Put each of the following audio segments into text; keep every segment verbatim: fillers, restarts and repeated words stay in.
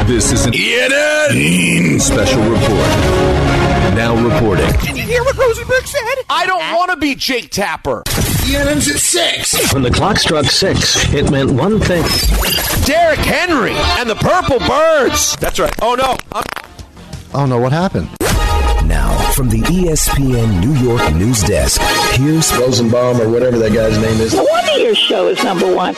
This is an E N N special report. Now reporting. Did you hear what Rosenberg said? I don't want to be Jake Tapper. E N N's at six. When the clock struck six, it meant one thing. Derrick Henry and the Purple Birds. That's right. Oh, no. I'm- oh, no. What happened? Now, from the E S P N New York news desk, here's Rosenbaum or whatever that guy's name is. No wonder your show is number one.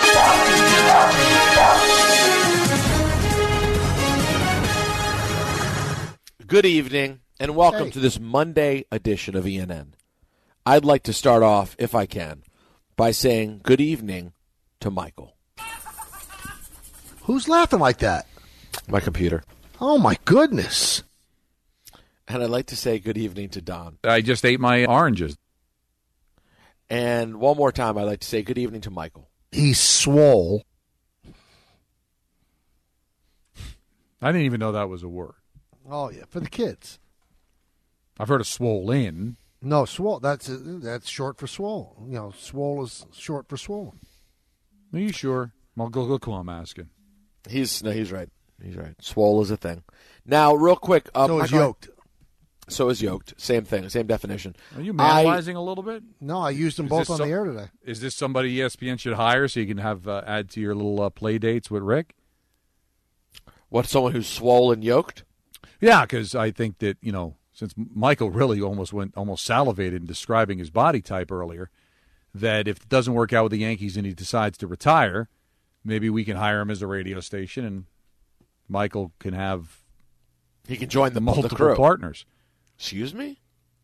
Good evening, and welcome hey. to this Monday edition of E N N. I'd like to start off, if I can, by saying good evening to Michael. Who's laughing like that? My computer. Oh, my goodness. And I'd like to say good evening to Don. I just ate my oranges. And one more time, I'd like to say good evening to Michael. He's swole. I didn't even know that was a word. Oh, yeah, for the kids. I've heard of swollen. No, swole. That's that's short for swole. You know, swole is short for swollen. Are you sure? Well, go look who I'm asking. He's no, he's right. He's right. Swole is a thing. Now, real quick. Um, so is Michael, yoked. So is yoked. Same thing. Same definition. Are you manalizing I, a little bit? No, I used them is both on some, the air today. Is this somebody E S P N should hire so you can have uh, add to your little uh, play dates with Rick? What, someone who's swole and yoked? Yeah, because I think that, you know, since Michael really almost went almost salivated in describing his body type earlier, that if it doesn't work out with the Yankees and he decides to retire, maybe we can hire him as a radio station and Michael can have he can join the multiple the crew. partners. Excuse me?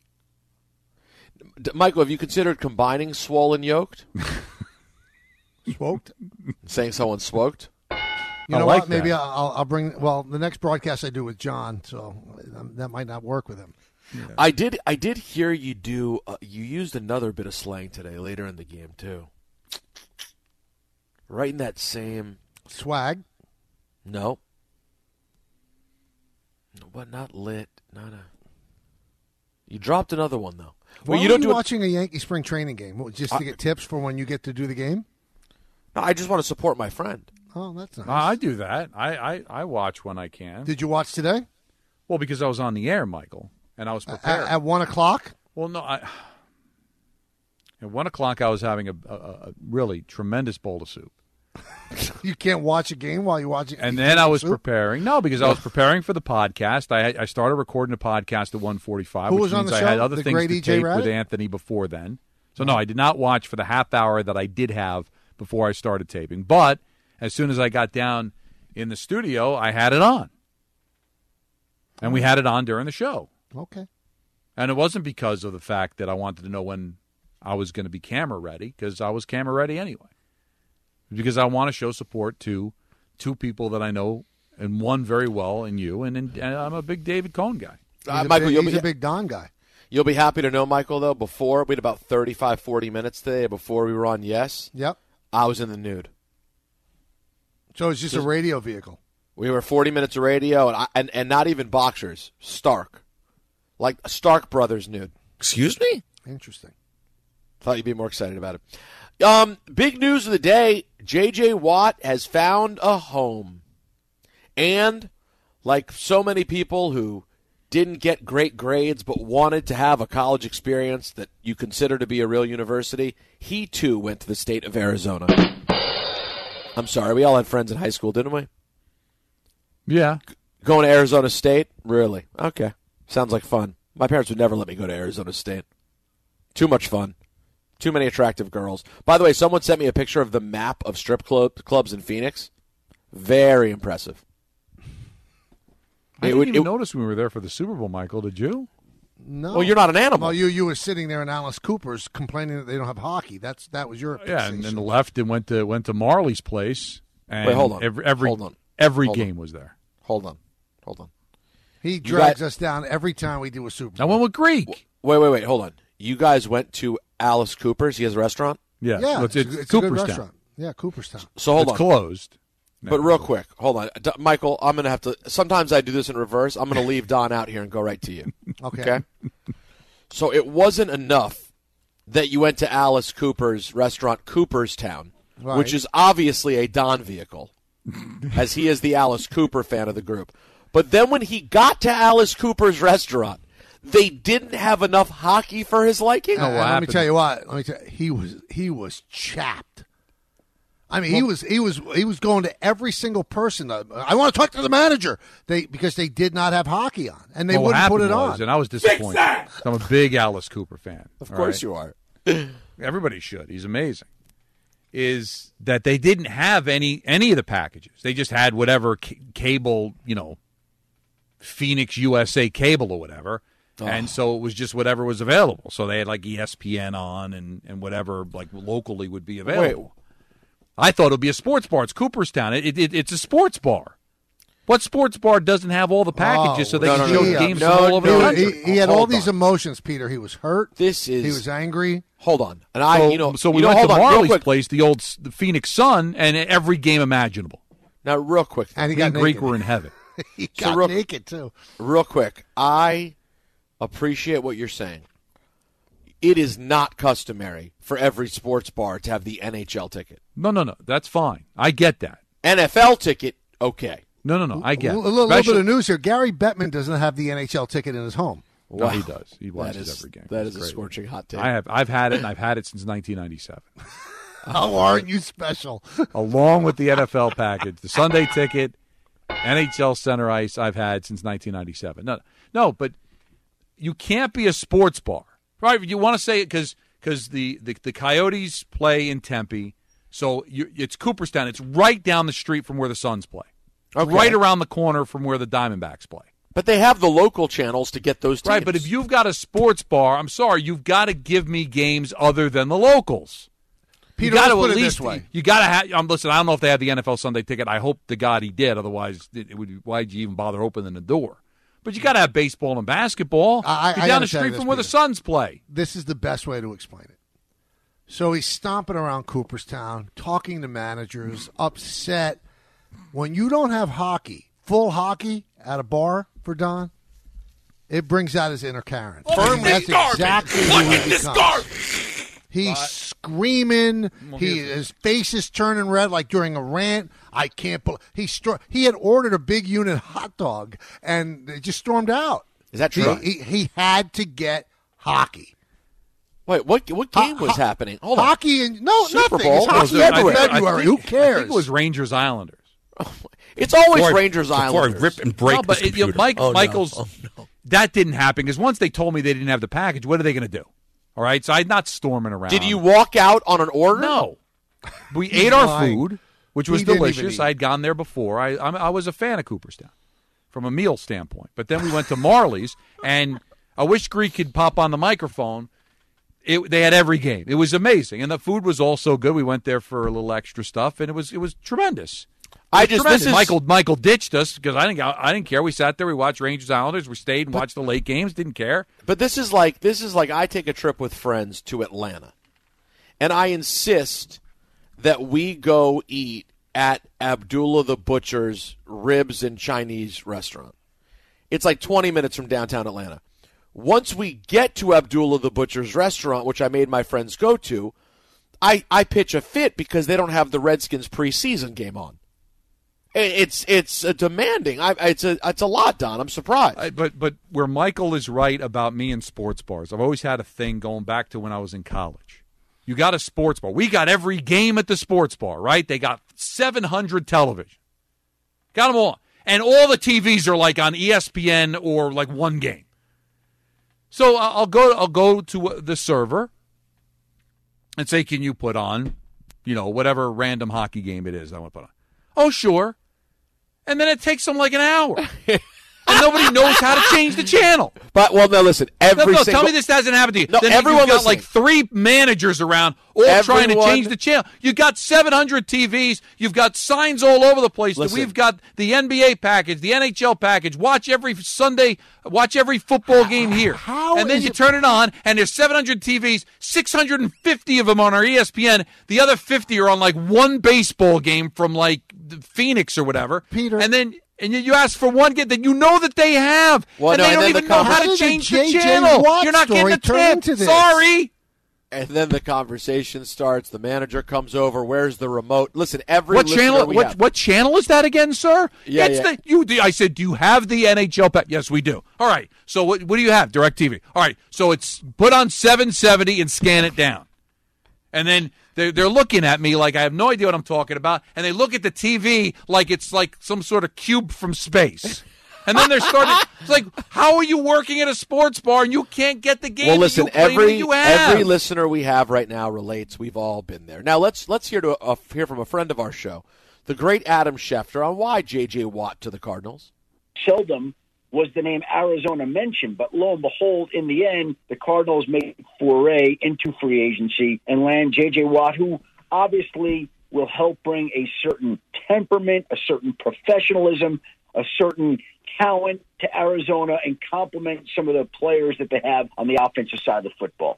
D- Michael, have you considered combining swole and yoked? Swoked? Saying someone's swoked? You know I like what? Maybe that. I'll, I'll bring. Well, the next broadcast I do with John, so that might not work with him. Yeah. I did. I did hear you do. Uh, you used another bit of slang today, later in the game too. Right in that same swag. No. What? Not lit. Not a. You dropped another one though. Why well, you are don't you do watching a Yankee spring training game? Just to I, get tips for when you get to do the game? No, I just want to support my friend. Oh, that's nice. Uh, I do that. I, I, I watch when I can. Did you watch today? Well, because I was on the air, Michael, and I was prepared. At, at one o'clock? Well, no. I, at one o'clock, I was having a, a, a really tremendous bowl of soup. You can't watch a game while you're watching. And then I was soup? preparing. No, because I was preparing for the podcast. I, I started recording a podcast at one forty-five, Who which was on means the I show? had other the things great to E J tape Raddick? with Anthony before then. So, no, I did not watch for the half hour that I did have before I started taping. But as soon as I got down in the studio, I had it on. And we had it on during the show. Okay. And it wasn't because of the fact that I wanted to know when I was going to be camera ready, because I was camera ready anyway. Because I want to show support to two people that I know, and one very well in you, and, in, and I'm a big David Cohn guy. Uh, Michael, big, you'll he's be a big Don guy. You'll be happy to know, Michael, though, before, we had about thirty-five, forty minutes today before we were on Yes. Yep. I was in the nude. So it's just, just a radio vehicle. We were forty minutes of radio, and, I, and and not even boxers. Stark. Like Stark Brothers nude. Excuse me? Interesting. Thought you'd be more excited about it. Um, big news of the day, J J. Watt has found a home. And, like so many people who didn't get great grades but wanted to have a college experience that you consider to be a real university, he too went to the state of Arizona. I'm sorry, we all had friends in high school, didn't we? Yeah. G- going to Arizona State? Really? Okay. Sounds like fun. My parents would never let me go to Arizona State. Too much fun. Too many attractive girls. By the way, someone sent me a picture of the map of strip club, clubs in Phoenix. Very impressive. I It didn't would- even it- notice when we were there for the Super Bowl, Michael. Did you? No. Well, you're not an animal. Well, you you were sitting there in Alice Cooper's complaining that they don't have hockey. That's that was your Yeah, and fixation. then left and went to went to Marley's place. And Wait, hold on. Every every, Hold on. every Hold game on. was there. Hold on. Hold on. He drags got- us down every time we do a Super I Bowl. went with Greek. Wait, wait, wait. Hold on. You guys went to Alice Cooper's. He has a restaurant? Yeah, Yeah, it's, it's, it's, a, it's a good Cooperstown. restaurant. Yeah, Cooperstown. So hold it's on. closed. But real quick, hold on. D- Michael, I'm going to have to – sometimes I do this in reverse. I'm going to leave Don out here and go right to you. Okay. Okay? So it wasn't enough that you went to Alice Cooper's restaurant, Cooperstown, Right. which is obviously a Don vehicle. as he is the Alice Cooper fan of the group. But then when he got to Alice Cooper's restaurant, they didn't have enough hockey for his liking. And, and let me tell you what. Let me tell you, he was he was chapped. I mean, well, he was he was he was going to every single person. I want to talk to the manager. They because they did not have hockey on, and they well, wouldn't put it was, on. And I was disappointed. I'm a big Alice Cooper fan. Of course right? you are. Everybody should. He's amazing. Is that they didn't have any any of the packages. They just had whatever c- cable, you know, Phoenix U S A cable or whatever. Oh. And so it was just whatever was available. So they had like E S P N on and, and whatever like locally would be available. Wait. I thought it would be a sports bar. It's Cooperstown. It, it, it's a sports bar. What sports bar doesn't have all the packages oh, so they no, can no, show no, games no, from all over no, the country? He, he had Hold all these on. emotions, Peter. He was hurt. This is. He was angry. Hold on, and I, so, you know, so we you know, went hold to on, real Marley's quick. place, the old the Phoenix Sun, and every game imaginable. Now, real quick, and he Me got and Greek naked. were in heaven. he So got real- naked too. real quick. I appreciate what you're saying. It is not customary for every sports bar to have the N H L ticket. No, no, no. That's fine. I get that. N F L ticket, okay. No, no, no. I get A it. little, little bit Especially- of news here. Gary Bettman doesn't have the N H L ticket in his home. No, Wow. he does. He That watches is, every game. that It's is a crazy. scorching hot take. I have. I've had it, and I've had it since nineteen ninety-seven, How aren't you special? along with the N F L package, the Sunday ticket, N H L Center Ice. I've had since nineteen ninety-seven. No, no, but you can't be a sports bar, right? You want to say it because because the, the the Coyotes play in Tempe, so you, it's Cooperstown. It's right down the street from where the Suns play, Okay. right around the corner from where the Diamondbacks play. But they have the local channels to get those teams. Right, but if you've got a sports bar, I'm sorry, you've got to give me games other than the locals. Peter, you got let's to put at it least. this way. You got to have. Um, listen, I don't know if they have the N F L Sunday ticket. I hope to God he did. Otherwise, it, it would. Why'd you even bother opening the door? But you got to have baseball and basketball. I- I You're gotta down the tell you street this, from where the Peter. Suns play. This is the best way to explain it. So he's stomping around Cooperstown, talking to managers, upset. When you don't have hockey, full hockey at a bar for Don, it brings out his inner Karen. That's exactly who he becomes. He's screaming. He his face is turning red like during a rant. I can't believe he stro- he had ordered a big unit hot dog and they just stormed out. Is that He, true? he, he had to get hockey. Wait, what what game Ho- was ho- happening? Hold on. Hockey and no Super nothing. Bowl? It's hockey No, every I- I February. think- Who cares? I think it was Rangers Islanders. It's always Before I- Rangers before Islanders. I rip and break no, but this it, you know, computer. Mike, Oh, no. Michael's Oh, no. that didn't happen because once they told me they didn't have the package, what are they going to do? All right, so I'm not storming around. Did you walk out on an order? No. We He's ate our lying. food, which was He didn't even delicious. eat. I had gone there before. I I'm, I was a fan of Cooperstown from a meal standpoint. But then we went to Marley's, and I wish Greek could pop on the microphone. It, they had every game. It was amazing, and the food was all so good. We went there for a little extra stuff, and it was it was tremendous. It I was just tremendous. this is Michael Michael ditched us because I didn't I didn't care. We sat there, we watched Rangers Islanders, we stayed and watched the late games. Didn't care. But this is like this is like I take a trip with friends to Atlanta, and I insist that we go eat at Abdullah the Butcher's Ribs and Chinese restaurant. It's like twenty minutes from downtown Atlanta. Once we get to Abdullah the Butcher's restaurant, which I made my friends go to, I, I pitch a fit because they don't have the Redskins preseason game on. It's it's a demanding. I, it's a it's a lot, Don. I'm surprised. I, but but where Michael is right about me and sports bars, I've always had a thing going back to when I was in college. You got a sports bar. We got every game at the sports bar, right? They got seven hundred television. Got them all. And all the T Vs are like on E S P N or like one game. So I'll go I'll go to the server and say, can you put on, you know, whatever random hockey game it is I want to put on. Oh, sure. And then it takes them like an hour. And nobody knows how to change the channel. But well, no, listen. Every No, no, single, tell me this hasn't happened to you. No, then everyone you've got listening. like three managers around all trying to Everyone- change the channel. You've got seven hundred T Vs. You've got signs all over the place. That Listen. we've got the N B A package, the N H L package. Watch every Sunday. Watch every football game here. how and then is you it- turn it on, and there's seven hundred T Vs. six hundred fifty of them on our E S P N. The other fifty are on like one baseball game from like Phoenix or whatever. Peter. And then. And you- you ask for one get that you know that they have, Well, and no, they and don't then the even know how How to did the change the J J channel. Watt You're not story getting a turn tip. into this? Sorry. And then the conversation starts. The manager comes over. Where's the remote? Listen, every what channel? we What have, what channel is that again, sir? Yeah, it's yeah. The, you. The, I said, do you have the N H L? Pa-? Yes, we do. All right. So what? What do you have? DirecTV. All right. So it's put on seven seventy and scan it down, and then they're they're looking at me like I have no idea what I'm talking about, and they look at the T V like it's like some sort of cube from space. And then they're starting. It's like, how are you working at a sports bar and you can't get the game? Well, listen, that you claim every that you have? every listener we have right now relates. We've all been there. Now let's let's hear to uh, hear from a friend of our show, the great Adam Schefter, on why J J. Watt to the Cardinals. Seldom was the name Arizona mentioned, but lo and behold, in the end, the Cardinals make a foray into free agency and land J J. Watt, who obviously will help bring a certain temperament, a certain professionalism, a certain talent to Arizona and complement some of the players that they have on the offensive side of the football.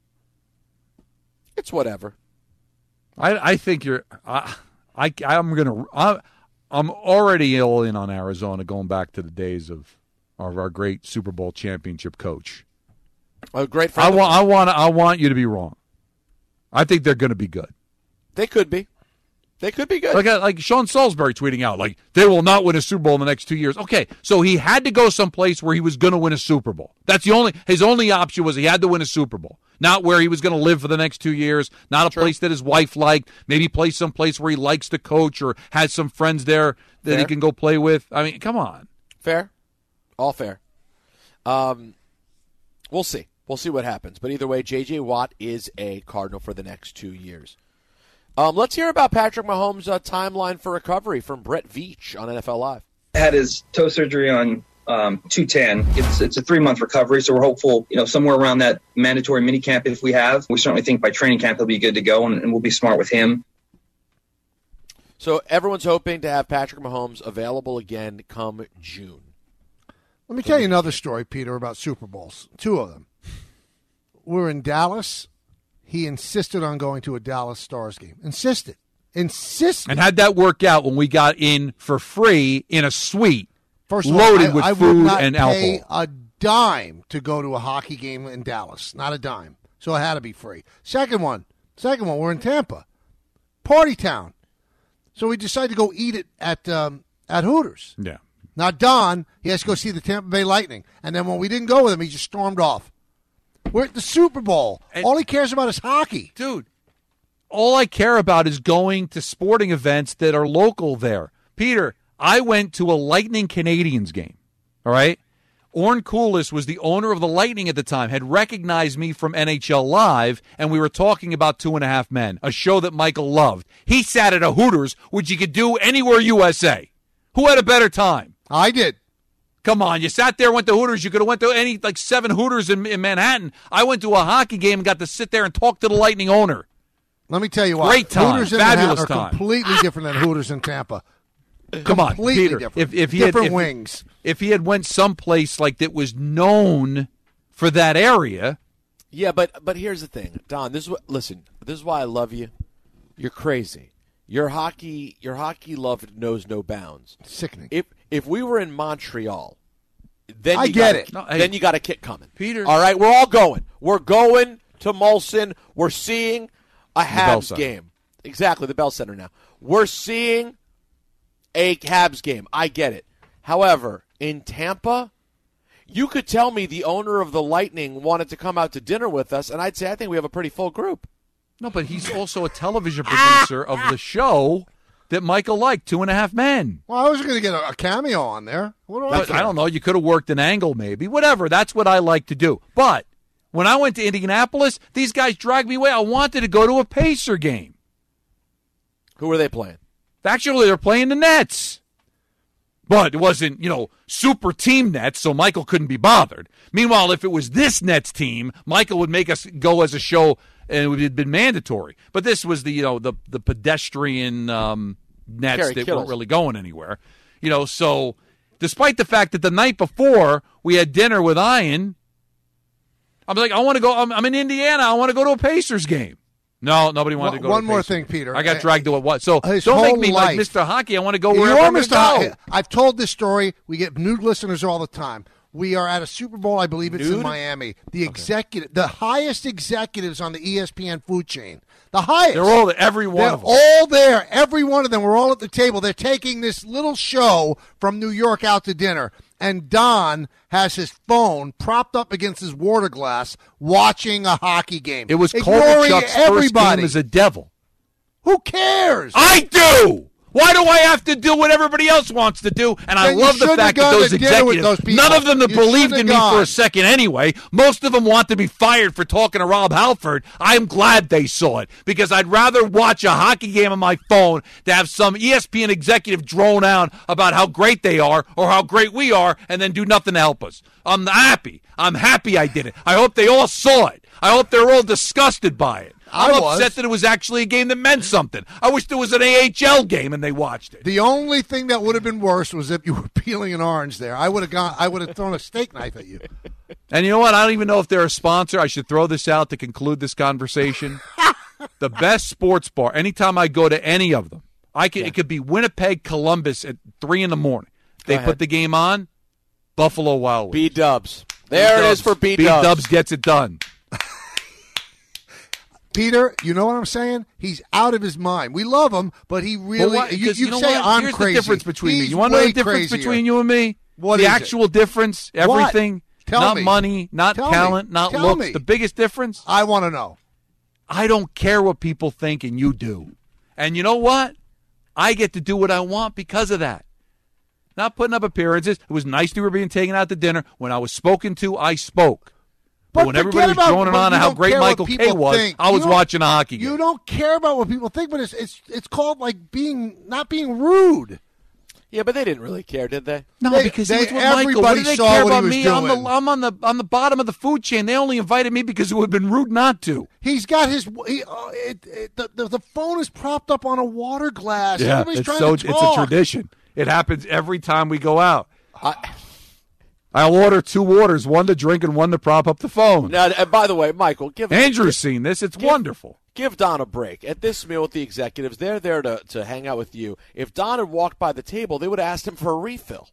It's whatever. I, I think you're. I, I I'm gonna. I, I'm already ill in on Arizona, going back to the days of of our great Super Bowl championship coach. A great I friend. want. I want. I want you to be wrong. I think they're going to be good. They could be. They could be good. Like like Sean Salisbury tweeting out, like, they will not win a Super Bowl in the next two years. Okay, so he had to go someplace where he was going to win a Super Bowl. That's the only his only option was he had to win a Super Bowl, not where he was going to live for the next two years, not a True. place that his wife liked, maybe play someplace where he likes to coach or has some friends there that Fair. he can go play with. I mean, come on. Fair. All fair. Um, we'll see. We'll see what happens. But either way, J J. Watt is a Cardinal for the next two years. Um, let's hear about Patrick Mahomes' uh, timeline for recovery from Brett Veach on N F L Live. Had his toe surgery on um, two ten. It's it's a three-month recovery, so we're hopeful, you know, somewhere around that mandatory minicamp if we have. We certainly think by training camp he'll be good to go, and, and we'll be smart with him. So everyone's hoping to have Patrick Mahomes available again come June. Let me tell you another story, Peter, about Super Bowls. Two of them. We're in Dallas. He insisted on going to a Dallas Stars game. Insisted. Insisted. And how'd that work out when we got in for free in a suite First of loaded all, I, with I food would not and pay alcohol? a dime to go to a hockey game in Dallas. Not a dime. So it had to be free. Second one. Second one, we're in Tampa. Party town. So we decided to go eat it at um, at Hooters. Yeah. Now, Don, he has to go see the Tampa Bay Lightning. And then when we didn't go with him, he just stormed off. We're at the Super Bowl. And- all he cares about is hockey. Dude, all I care about is going to sporting events that are local there. Peter, I went to a Lightning Canadians game, all right? Orrin Koulis was the owner of the Lightning at the time, had recognized me from N H L Live, and we were talking about Two and a Half Men, a show that Michael loved. He sat at a Hooters, which you could do anywhere U S A. Who had a better time? I did. Come on, you sat there, went to Hooters. You could have went to any, like, seven Hooters in, in Manhattan. I went to a hockey game and got to sit there and talk to the Lightning owner. Let me tell you what. Great time. Hooters in Fabulous Manhattan are time. completely different than Hooters in Tampa. Come on, Completely Peter. different. If, if he different had, if, wings. If he had went someplace like that was known for that area. Yeah, but but here's the thing, Don. This is what. Listen, this is why I love you. You're crazy. Your hockey, your hockey love knows no bounds. Sickening. If if we were in Montreal, then I you get got it. A, No, hey, then you got a kick coming, Peter. All right, we're all going. We're going to Molson. We're seeing a Bell Habs Center. game. Exactly, the Bell Center now. We're seeing a Habs game. I get it. However, in Tampa, you could tell me the owner of the Lightning wanted to come out to dinner with us, and I'd say I think we have a pretty full group. No, but he's also a television producer of the show that Michael liked, Two and a Half Men. Well, I was going to get a, a cameo on there. What do I But care? I don't know. You could have worked an angle maybe. Whatever. That's what I like to do. But when I went to Indianapolis, these guys dragged me away. I wanted to go to a Pacer game. Who were they playing? Actually, they're playing the Nets. But it wasn't, you know, super team Nets, so Michael couldn't be bothered. Meanwhile, if it was this Nets team, Michael would make us go as a show, and it would have been mandatory. But this was the, you know, the the pedestrian um, Nets Kerry that Kittles. weren't really going anywhere. You know, so despite the fact that the night before we had dinner with Ian, I'm like, I want to go, I'm, I'm in Indiana, I want to go to a Pacers game. No, nobody wanted One- to go one to a more Pacers thing, game. Peter. I got dragged to a what? So His don't make whole me like life- Mister Hockey. I want to go You're wherever I'm Mister gonna Hockey. go. I've told this story. We get new listeners all the time. We are at a Super Bowl, I believe it's Nude? in Miami. The executive, the highest executives on the E S P N food chain. The highest. They're all every one They're of them. all there. Every one of them. We're all at the table. They're taking this little show from New York out to dinner. And Don has his phone propped up against his water glass watching a hockey game. It was ignoring Kovalchuk's first everybody. game as a Devil. Who cares? I do! Why do I have to do what everybody else wants to do? And I Then you love the shouldn't fact have that gone those to dinner with executives, those people. none of them that You believed shouldn't in me have for a gone. second anyway. Most of them want to be fired for talking to Rob Halford. I'm glad they saw it because I'd rather watch a hockey game on my phone to have some E S P N executive drone out about how great they are or how great we are and then do nothing to help us. I'm happy. I'm happy I did it. I hope they all saw it. I hope they're all disgusted by it. I'm I was. upset that it was actually a game that meant something. I wish there was an A H L game and they watched it. The only thing that would have been worse was if you were peeling an orange there. I would have gone. I would have thrown a steak knife at you. And you know what? I don't even know if they're a sponsor. I should throw this out to conclude this conversation. The best sports bar, anytime I go to any of them, I could, Yeah. it could be Winnipeg, Columbus at three in the morning. They ahead. put the game on, Buffalo Wild Wings. B-dubs. There it is for B-dubs. B-dubs gets it done. Peter, you know what I'm saying? He's out of his mind. We love him, but he really. Well, what- you 'cause you, you know say what? I'm Here's crazy. the difference between me. He's You want to know way the difference crazier. between you and me? What the is it? actual difference, everything, Tell not me. money, not Tell me. talent, not Tell looks. me. The biggest difference? I want to know. I don't care what people think, and you do. And you know what? I get to do what I want because of that. Not putting up appearances. It was nice we were being taken out to dinner. When I was spoken to, I spoke. But, But when forget everybody was about- droning but on you how don't great care what Michael K people was, think. I You was don't- watching a hockey game. You don't care about what people think, but it's it's it's called like being not being rude. Yeah, but they didn't really care, did they? No, They- because they- he was with Michael. What everybody do they saw care what he about was me? I'm, doing. the, I'm on the on the bottom of the food chain. They only invited me because it would have been rude not to. He's got his. He, uh, it, it, the, the the phone is propped up on a water glass. Yeah, Everybody's it's trying so to it's talk. a tradition. It happens every time we go out. I, I'll order two waters, one to drink and one to prop up the phone. now, and by the way, Michael, give Andrew's seen this. It's Give- wonderful. Give Don a break. At this meal with the executives, they're there to, to hang out with you. If Don had walked by the table, they would have asked him for a refill.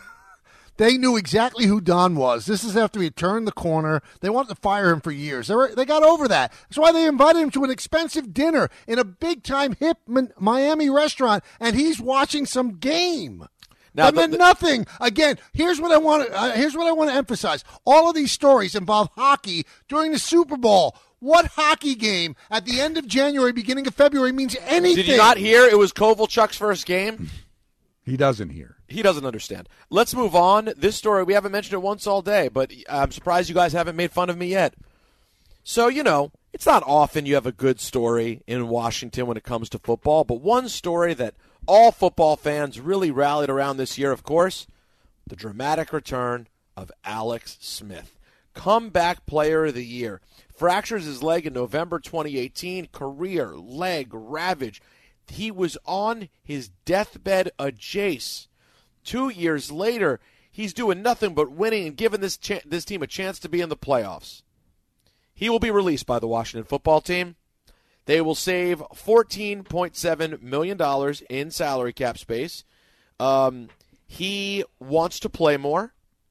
They knew exactly who Don was. This is after he turned the corner. They wanted to fire him for years. They, were, they got over that. That's why they invited him to an expensive dinner in a big-time hip Mi- Miami restaurant, and he's watching some game. Now, that the- meant the- nothing. Again, here's what I want. To, uh, here's what I want to emphasize. All of these stories involve hockey during the Super Bowl. What hockey game at the end of January, beginning of February means anything? Did you not hear it was Kovalchuk's first game? He doesn't hear. He doesn't understand. Let's move on. This story, we haven't mentioned it once all day, but I'm surprised you guys haven't made fun of me yet. So, you know, it's not often you have a good story in Washington when it comes to football, but one story that all football fans really rallied around this year, of course, the dramatic return of Alex Smith. Comeback Player of the Year. Fractures his leg in November twenty eighteen. Career leg ravage. He was on his deathbed of Jace. Two years later, he's doing nothing but winning and giving this cha- this team a chance to be in the playoffs. He will be released by the Washington football team. They will save fourteen point seven million dollars in salary cap space. Um, he wants to play more,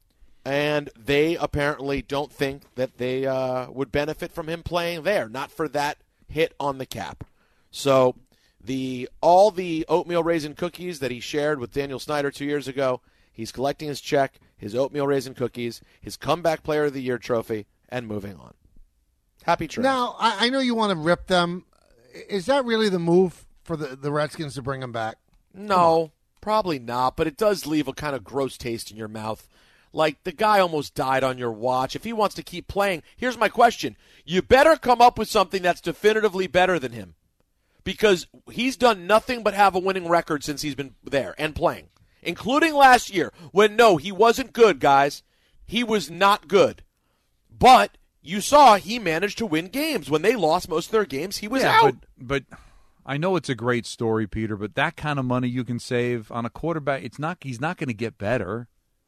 and they apparently don't think that they uh, would benefit from him playing there, not for that hit on the cap. So the all the oatmeal raisin cookies that he shared with Daniel Snyder two years ago, he's collecting his check, his oatmeal raisin cookies, his comeback player of the year trophy, and moving on. Happy trip. Now, I, I know you want to rip them. Is that really the move for the, the Redskins to bring him back? No, probably not, but it does leave a kind of gross taste in your mouth. Like, the guy almost died on your watch. If he wants to keep playing, here's my question. You better come up with something that's definitively better than him, because he's done nothing but have a winning record since he's been there and playing, including last year when, no, he wasn't good, guys. He was not good. But you saw he managed to win games. When they lost most of their games, he was yeah, out. But, but I know it's a great story, Peter, but that kind of money you can save on a quarterback, it's not. He's not going to get better.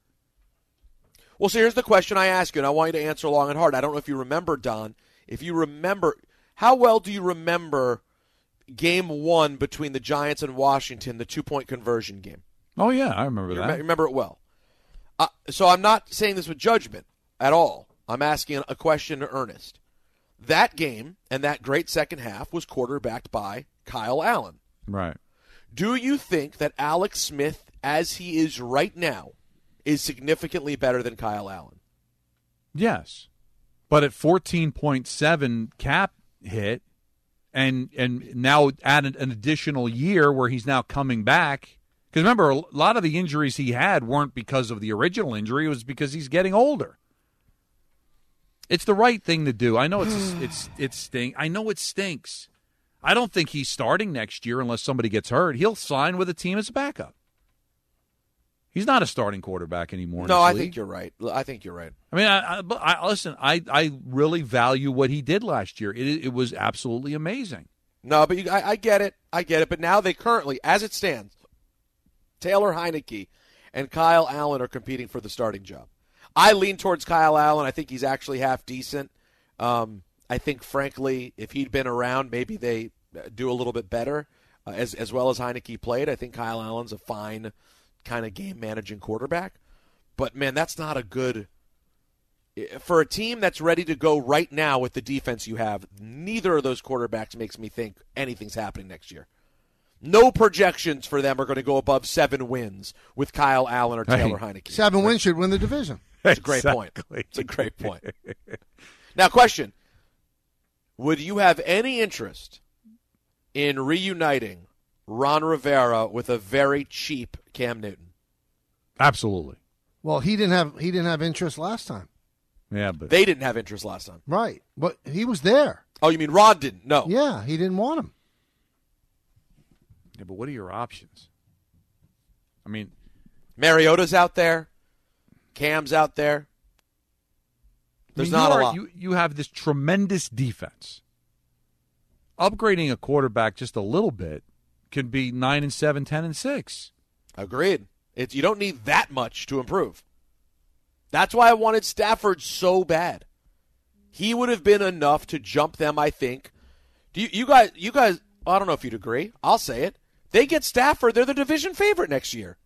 Well, so here's the question I ask you, and I want you to answer long and hard. I don't know if you remember, Don. If you remember, how well do you remember game one between the Giants and Washington, the two-point conversion game? Oh, yeah, I remember You that. rem- remember it well. Uh, so I'm not saying this with judgment at all. I'm asking a question to Ernest. That game and that great second half was quarterbacked by Kyle Allen. Right. Do you think that Alex Smith, as he is right now, is significantly better than Kyle Allen? Yes. But at fourteen point seven cap hit, and and now add an additional year where he's now coming back. Because remember, a lot of the injuries he had weren't because of the original injury. It was because he's getting older. It's the right thing to do. I know it's it's it stink. I know it stinks. I don't think he's starting next year unless somebody gets hurt. He'll sign with a team as a backup. He's not a starting quarterback anymore. No, I league. think you're right. I think you're right. I mean, I, I, I listen. I, I really value what he did last year. It, it was absolutely amazing. No, but you, I, I get it. I get it. But now they currently, as it stands, Taylor Heineke and Kyle Allen are competing for the starting job. I lean towards Kyle Allen. I think he's actually half decent. Um, I think, frankly, if he'd been around, maybe they do a little bit better. Uh, as as well as Heineke played, I think Kyle Allen's a fine kind of game-managing quarterback. But, man, that's not a good – for a team that's ready to go right now with the defense you have, neither of those quarterbacks makes me think anything's happening next year. No projections for them are going to go above seven wins with Kyle Allen or Taylor right. Heineke. Seven wins should win the division. It's a great exactly. point. It's a great point. Now, question. Would you have any interest in reuniting Ron Rivera with a very cheap Cam Newton? Absolutely. Well, he didn't have he didn't have interest last time. Yeah, but they didn't have interest last time. Right. But he was there. Oh, you mean Ron didn't? No. Yeah, he didn't want him. Yeah, but what are your options? I mean, Mariota's out there. Cam's out there. There's I mean, not are, a lot. You, you have this tremendous defense. Upgrading a quarterback just a little bit could be nine and seven, ten and six. Agreed. It's you don't need that much to improve. That's why I wanted Stafford so bad. He would have been enough to jump them. I think. Do you, you guys? You guys? I don't know if you'd agree. I'll say it. They get Stafford. They're the division favorite next year.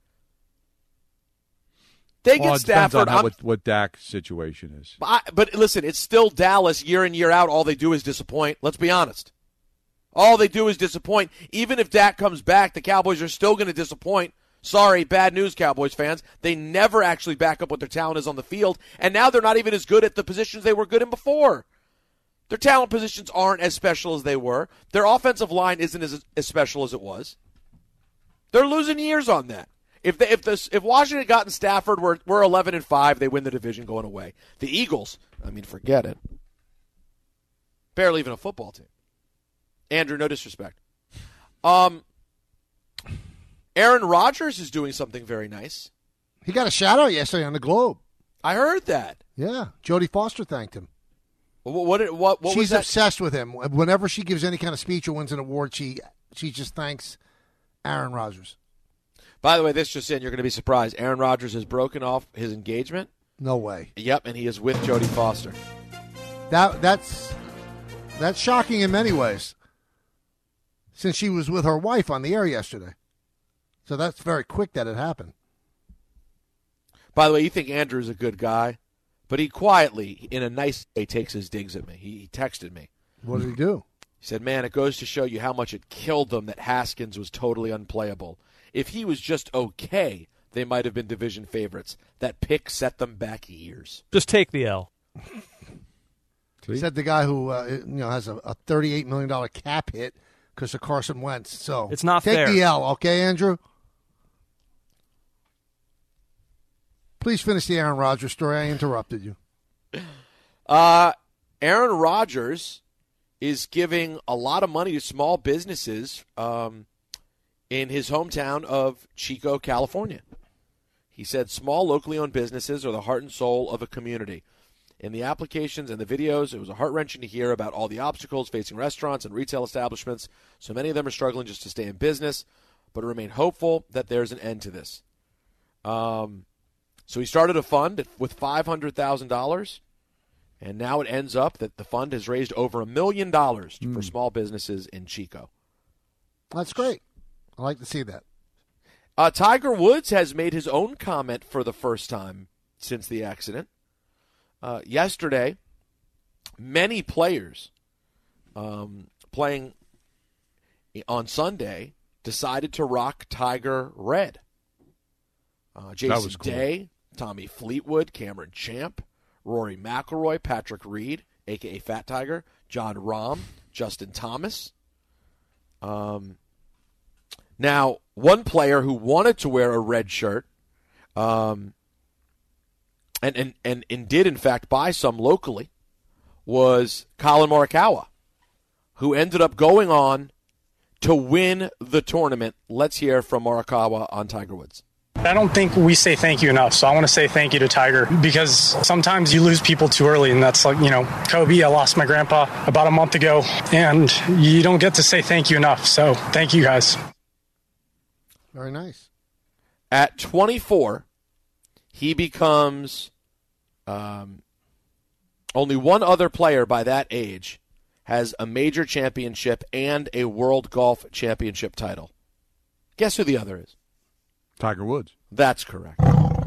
They well, get it Stafford. On how, what, what Dak's situation is. But, I, but listen, it's still Dallas year in, year out. All they do is disappoint. Let's be honest. All they do is disappoint. Even if Dak comes back, the Cowboys are still going to disappoint. Sorry, bad news, Cowboys fans. They never actually back up what their talent is on the field, and now they're not even as good at the positions they were good in before. Their talent positions aren't as special as they were. Their offensive line isn't as, as special as it was. They're losing years on that. If they, if this if Washington had gotten Stafford, we're we're eleven and five. They win the division going away. The Eagles, I mean, forget it. Barely even a football team. Andrew, no disrespect. Um, Aaron Rodgers is doing something very nice. He got a shout out yesterday on the Globe. I heard that. Yeah, Jodie Foster thanked him. What what what, what She's was that? obsessed with him. Whenever she gives any kind of speech or wins an award, she she just thanks Aaron Rodgers. By the way, this just in, you're going to be surprised. Aaron Rodgers has broken off his engagement. No way. Yep, and he is with Jodie Foster. That that's that's shocking in many ways, since she was with her wife on the air yesterday. So that's very quick that it happened. By the way, you think Andrew's a good guy, but he quietly, in a nice way, takes his digs at me. He, he texted me. What did he do? He said, man, it goes to show you how much it killed them that Haskins was totally unplayable. If he was just okay, they might have been division favorites. That pick set them back years. Just take the L. He said the guy who uh, you know has a, a thirty-eight million dollars cap hit because of Carson Wentz. So it's not take fair. the L, okay, Andrew? Please finish the Aaron Rodgers story. I interrupted you. Uh, Aaron Rodgers is giving a lot of money to small businesses um, in his hometown of Chico, California. He said small locally owned businesses are the heart and soul of a community. In the applications and the videos, it was heart-wrenching to hear about all the obstacles facing restaurants and retail establishments. So many of them are struggling just to stay in business, but remain hopeful that there's an end to this. Um, so he started a fund with five hundred thousand dollars, and now it ends up that the fund has raised over a million dollars for small businesses in Chico. That's great. I like to see that. Uh, Tiger Woods has made his own comment for the first time since the accident. Uh, yesterday, many players um, playing on Sunday decided to rock Tiger red. Uh, Jason cool. Day, Tommy Fleetwood, Cameron Champ, Rory McIlroy, Patrick Reed, a k a. Fat Tiger, John Rahm, Justin Thomas. Um, now, one player who wanted to wear a red shirt um, and, and, and, and did, in fact, buy some locally was Colin Morikawa, who ended up going on to win the tournament. Let's hear from Morikawa on Tiger Woods. I don't think we say thank you enough, so I want to say thank you to Tiger, because sometimes you lose people too early, and that's like, you know, Kobe, I lost my grandpa about a month ago, and you don't get to say thank you enough, so thank you guys. Very nice. At twenty-four, he becomes um, only one other player by that age has a major championship and a World Golf Championship title. Guess who the other is? Tiger Woods. That's correct.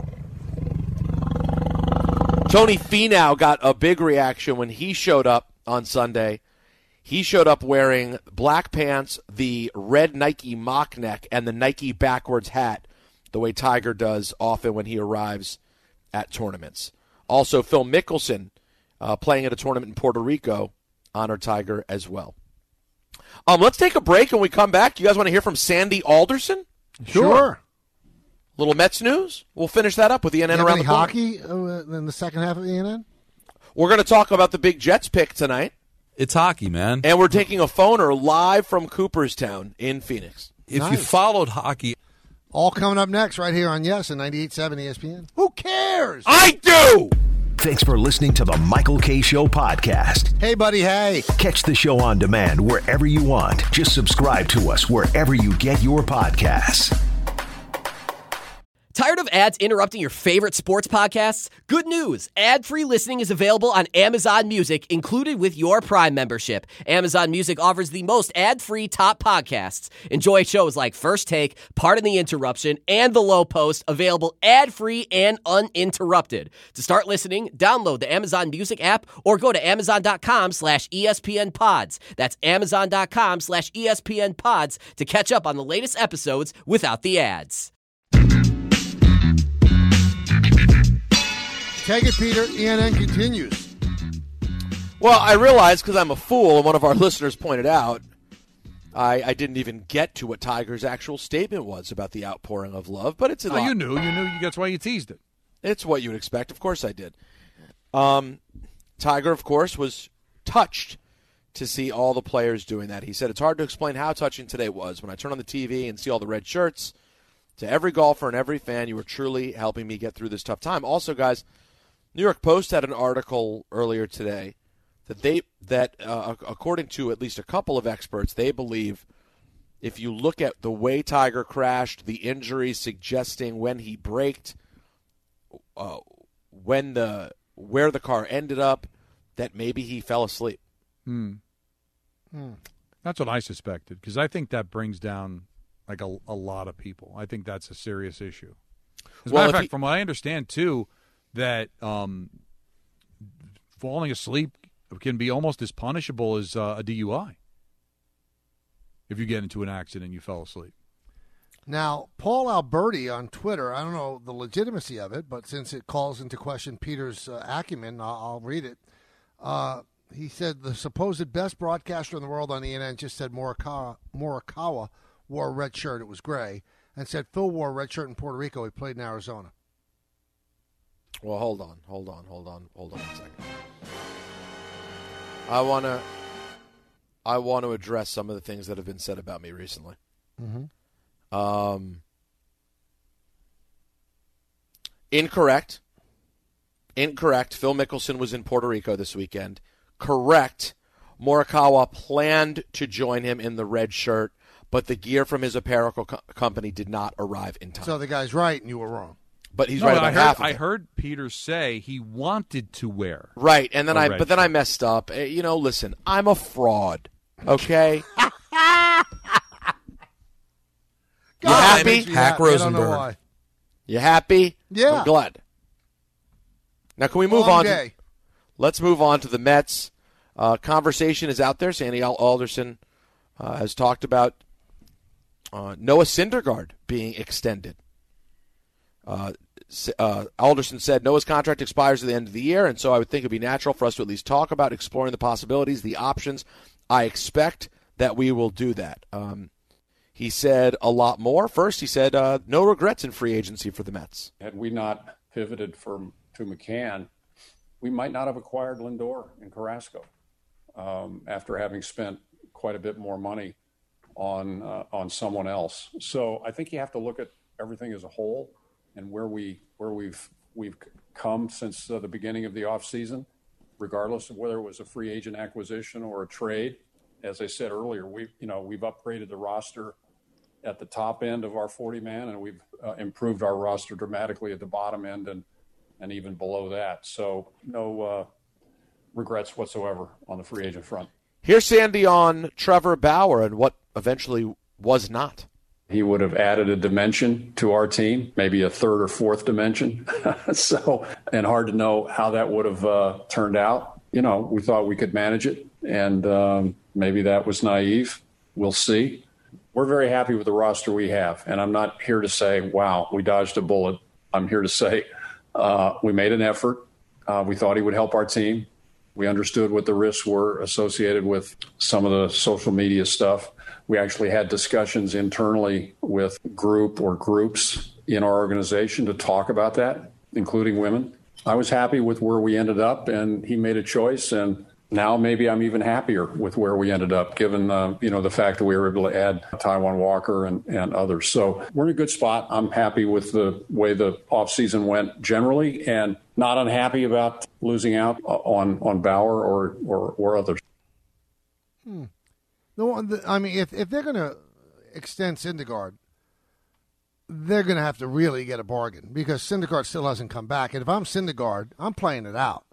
Tony Finau got a big reaction when he showed up on Sunday. He showed up wearing black pants, the red Nike mock neck, and the Nike backwards hat, the way Tiger does often when he arrives at tournaments. Also, Phil Mickelson, uh, playing at a tournament in Puerto Rico, honored Tiger as well. Um, let's take a break, and when we come back, you guys want to hear from Sandy Alderson? Sure. Little Mets news. We'll finish that up with E N N You have around any the corner. hockey uh, in the second half of E N N? We're going to talk about the big Jets pick tonight. It's hockey, man. And we're taking a phoner live from Cooperstown in Phoenix. If Nice. you followed hockey. All coming up next right here on Yes and ninety-eight point seven E S P N. Who cares? I do! Thanks for listening to the Michael K. Show podcast. Hey, buddy, hey. Catch the show on demand wherever you want. Just subscribe to us wherever you get your podcasts. Tired of ads interrupting your favorite sports podcasts? Good news! Ad-free listening is available on Amazon Music, included with your Prime membership. Amazon Music offers the most ad-free top podcasts. Enjoy shows like First Take, Pardon the Interruption, and The Low Post, available ad-free and uninterrupted. To start listening, download the Amazon Music app or go to amazon.com slash ESPN pods. That's amazon.com slash ESPN pods to catch up on the latest episodes without the ads. Take it, Peter. E N N continues. Well, I realize because I'm a fool, and one of our listeners pointed out, I, I didn't even get to what Tiger's actual statement was about the outpouring of love, but it's a Oh, lot. you knew. You knew. That's why you teased it. It's what you would expect. Of course I did. Um, Tiger, of course, was touched to see all the players doing that. He said, it's hard to explain how touching today was. When I turn on the T V and see all the red shirts, to every golfer and every fan, you were truly helping me get through this tough time. Also, guys, New York Post had an article earlier today that they that uh, according to at least a couple of experts, they believe if you look at the way Tiger crashed, the injuries suggesting when he braked, uh, when the where the car ended up, that maybe he fell asleep. Hmm. Hmm. That's what I suspected, because I think that brings down like a, a lot of people. I think that's a serious issue. As a Well, matter of if fact, he- from what I understand too, that um, falling asleep can be almost as punishable as uh, a D U I if you get into an accident and you fell asleep. Now, Paul Alberti on Twitter, I don't know the legitimacy of it, but since it calls into question Peter's uh, acumen, I'll, I'll read it. Uh, he said the supposed best broadcaster in the world on E N N just said Morikawa, Morikawa wore a red shirt. It was gray. And said Phil wore a red shirt in Puerto Rico. He played in Arizona. Well, hold on, hold on, hold on, hold on a second. I want to I want to address some of the things that have been said about me recently. Mm-hmm. Um, incorrect. Incorrect. Phil Mickelson was in Puerto Rico this weekend. Correct. Morikawa planned to join him in the red shirt, but the gear from his apparel co- company did not arrive in time. So the guy's right, and you were wrong. But he's No, right I about heard, half of I it. heard Peter say he wanted to wear. Right, and then a I red but then I shirt. messed up. Eh, You know, listen, I'm a fraud. Okay? You happy? You Hack happy. Rosenberg. I don't know why. You happy? Yeah. I'm glad. Now, can we move Long on? Day. To, let's move on to the Mets. Uh, conversation is out there. Sandy Alderson uh, has talked about uh, Noah Syndergaard being extended. Uh, uh, Alderson said Noah's contract expires at the end of the year, and so I would think it would be natural for us to at least talk about exploring the possibilities, the options. I expect that we will do that. Um, he said a lot more. First, he said uh, no regrets in free agency for the Mets. Had we not pivoted from to McCann, we might not have acquired Lindor and Carrasco um, after having spent quite a bit more money on uh, on someone else. So I think you have to look at everything as a whole and where we where we've we've come since uh, the beginning of the offseason, regardless of whether it was a free agent acquisition or a trade. As I said earlier, we you know we've upgraded the roster at the top end of our forty man, and we've uh, improved our roster dramatically at the bottom end and and even below that. So no uh, regrets whatsoever on the free agent front. Here's Sandy on Trevor Bauer and what eventually was not. He would have added a dimension to our team, maybe a third or fourth dimension. so, and hard to know how that would have uh, turned out. You know, we thought we could manage it, and um, maybe that was naive. We'll see. We're very happy with the roster we have, and I'm not here to say, wow, we dodged a bullet. I'm here to say uh, we made an effort. Uh, we thought he would help our team. We understood what the risks were associated with some of the social media stuff. We actually had discussions internally with group or groups in our organization to talk about that, including women. I was happy with where we ended up, and he made a choice. And now maybe I'm even happier with where we ended up, given uh, you know the fact that we were able to add Taijuan Walker and, and others. So we're in a good spot. I'm happy with the way the offseason went generally, and not unhappy about losing out on on Bauer or or, or others. Hmm. No, I mean, if if they're going to extend Syndergaard, they're going to have to really get a bargain because Syndergaard still hasn't come back. And if I'm Syndergaard, I'm playing it out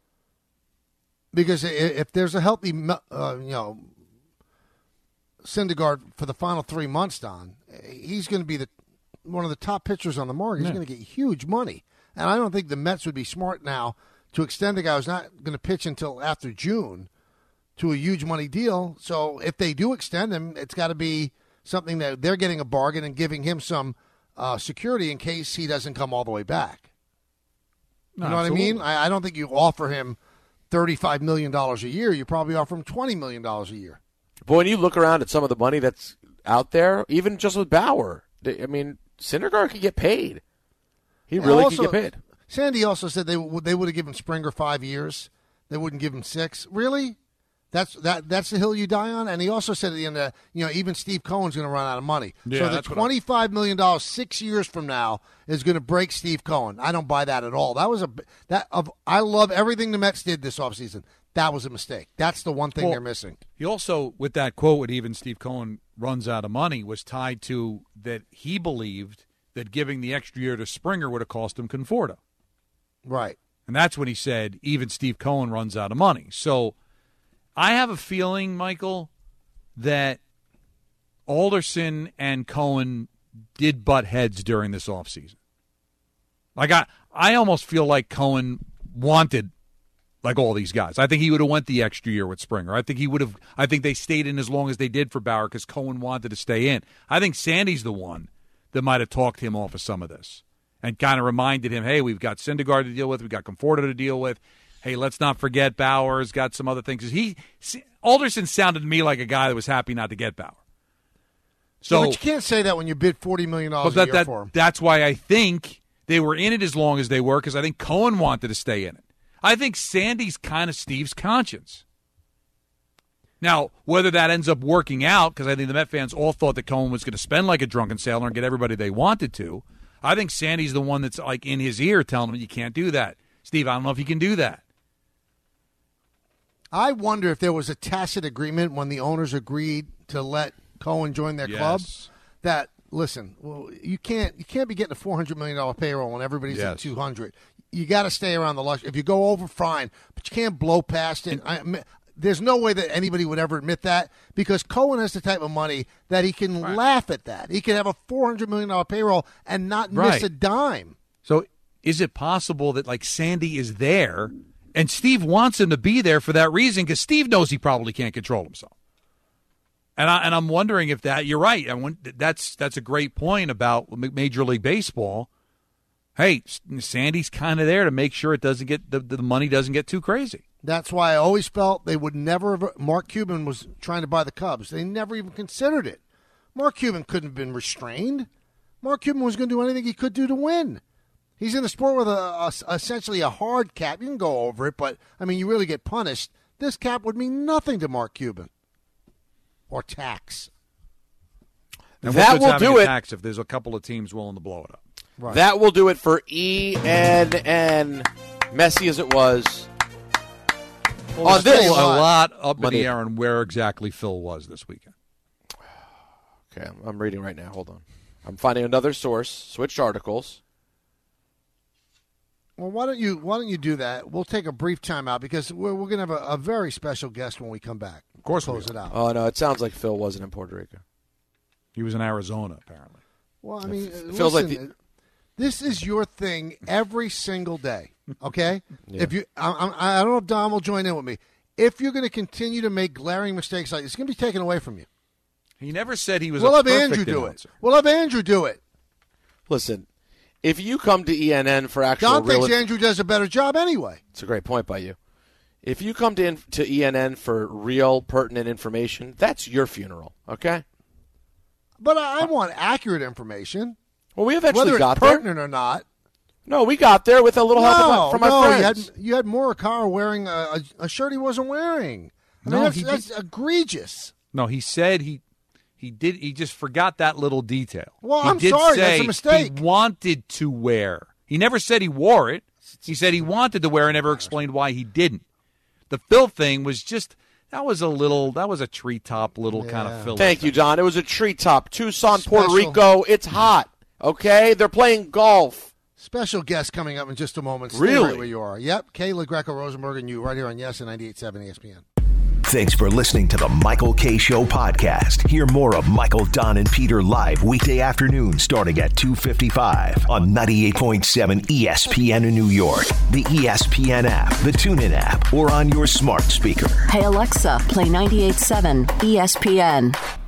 because if there's a healthy, uh, you know, Syndergaard for the final three months, Don, he's going to be the one of the top pitchers on the market. He's yeah. going to get huge money, and I don't think the Mets would be smart now to extend the guy who's not going to pitch until after June to a huge money deal. So if they do extend him, it's got to be something that they're getting a bargain and giving him some uh, security in case he doesn't come all the way back. You no, know absolutely. what I mean? I, I don't think you offer him thirty-five million dollars a year. You probably offer him twenty million dollars a year. But when you look around at some of the money that's out there, even just with Bauer, I mean, Syndergaard could get paid. He really also, could get paid. Sandy also said they, they would have given Springer five years. They wouldn't give him six. Really? That's that. That's the hill you die on. And he also said at the end that you know even Steve Cohen's going to run out of money. Yeah, so the twenty-five million dollars six years from now is going to break Steve Cohen. I don't buy that at all. That was a that of I love everything the Mets did this offseason. That was a mistake. That's the one thing well, they're missing. He also, with that quote, with even Steve Cohen runs out of money, was tied to that he believed that giving the extra year to Springer would have cost him Conforto. Right. And that's when he said even Steve Cohen runs out of money. So I have a feeling, Michael, that Alderson and Cohen did butt heads during this offseason. Like I, I almost feel like Cohen wanted like all these guys. I think he would have went the extra year with Springer. I think he would have. I think they stayed in as long as they did for Bauer because Cohen wanted to stay in. I think Sandy's the one that might have talked him off of some of this and kind of reminded him, hey, we've got Syndergaard to deal with. We've got Conforto to deal with. Hey, let's not forget Bauer's got some other things. He Alderson sounded to me like a guy that was happy not to get Bauer. So, yeah, but you can't say that when you bid forty million dollars that, a year that, for him. That's why I think they were in it as long as they were because I think Cohen wanted to stay in it. I think Sandy's kind of Steve's conscience. Now, whether that ends up working out, because I think the Met fans all thought that Cohen was going to spend like a drunken sailor and get everybody they wanted to, I think Sandy's the one that's like in his ear telling him, you can't do that. Steve, I don't know if you can do that. I wonder if there was a tacit agreement when the owners agreed to let Cohen join their yes. club that, listen, well, you can't you can't be getting a four hundred million dollars payroll when everybody's yes. at two hundred. You got to stay around the luxury. If you go over, fine, but you can't blow past it. I, there's no way that anybody would ever admit that because Cohen has the type of money that he can right. laugh at that. He can have a four hundred million dollars payroll and not right. miss a dime. So is it possible that, like, Sandy is there and Steve wants him to be there for that reason because Steve knows he probably can't control himself? And, I, and I'm wondering if that – you're right. I want, that's, that's a great point about Major League Baseball. Hey, Sandy's kind of there to make sure it doesn't get the, the money doesn't get too crazy. That's why I always felt they would never have – Mark Cuban was trying to buy the Cubs. They never even considered it. Mark Cuban couldn't have been restrained. Mark Cuban was going to do anything he could do to win. He's in a sport with a, a, essentially a hard cap. You can go over it, but, I mean, you really get punished. This cap would mean nothing to Mark Cuban. Or tax. And that will do it. Tax if there's a couple of teams willing to blow it up. Right. That will do it for E N N. Messy as it was. Well, on this, a lot up Monday. in the air on where exactly Phil was this weekend. Okay, I'm reading right now. Hold on. I'm finding another source. Switched articles. Well, why don't you why don't you do that? We'll take a brief time out because we're, we're going to have a, a very special guest when we come back. Of course, we'll close it out. Oh no, it sounds like Phil wasn't in Puerto Rico. He was in Arizona, apparently. Well, I mean, it feels listen, like the- this is your thing every single day. Okay, yeah. if you, I, I, I don't know if Don will join in with me. If you're going to continue to make glaring mistakes like this, it's going to be taken away from you. He never said he was. We'll a have perfect Andrew do announcer. it. We'll have Andrew do it. Listen, if you come to E N N for actual Don real thinks Andrew does a better job anyway. It's a great point by you. If you come to in, to E N N for real, pertinent information, that's your funeral, okay? But I, I want accurate information. Well, we eventually Whether got it's there. pertinent or not. No, we got there with a little no, help from my no, friends. You had, you had Morikawa wearing a, a, a shirt he wasn't wearing. I No, mean, that's, he that's did- egregious. No, he said he he did. He just forgot that little detail. Well, he I'm did sorry, say that's a mistake. He wanted to wear. He never said he wore it. He said he wanted to wear and never explained why he didn't. The Phil thing was just that was a little that was a treetop little Yeah. kind of Phil. Thank thing. you, Don. It was a treetop. Tucson, Special. Puerto Rico. It's hot, okay? They're playing golf. Special guest coming up in just a moment. Stay Really? right where you are. Yep, Kayla Greco-Rosenberg and you right here on Yes and ninety-eight point seven E S P N. Thanks for listening to the Michael K. Show podcast. Hear more of Michael, Don, and Peter live weekday afternoon starting at two fifty-five on ninety-eight point seven E S P N in New York, the E S P N app, the TuneIn app, or on your smart speaker. Hey Alexa, play ninety-eight point seven E S P N.